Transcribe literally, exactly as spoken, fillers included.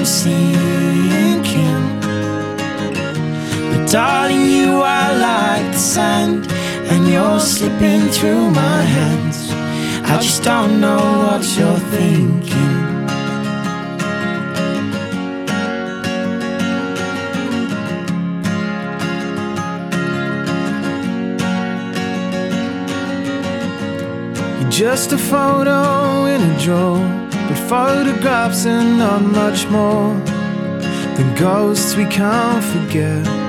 sinking. But darling, you are like the sand, and you're slipping through my hands. I just don't know what you're thinking. You're just a photo in a drawer, but photographs are not much more than ghosts we can't forget.